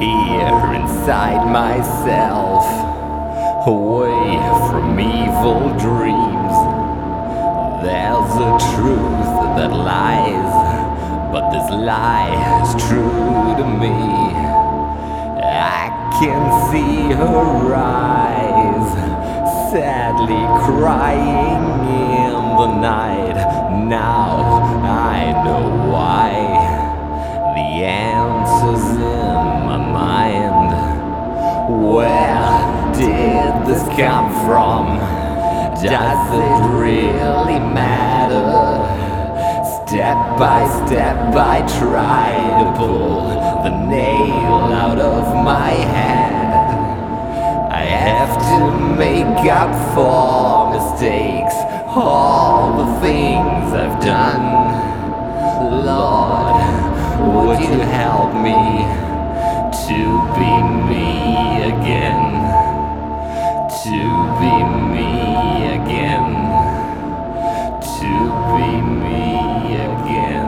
here inside myself, away from evil dreams. There's a truth that lies, but this lie is true to me. I can see her eyes, sadly crying in the night. Now I know why. The answer's in my mind. Where did this come from? Does it really matter? Step by step I try to pull the nail out of my head. I have to make up for mistakes, all the things I've done. Lord, would you help me to be me again? To be me again. To be me again.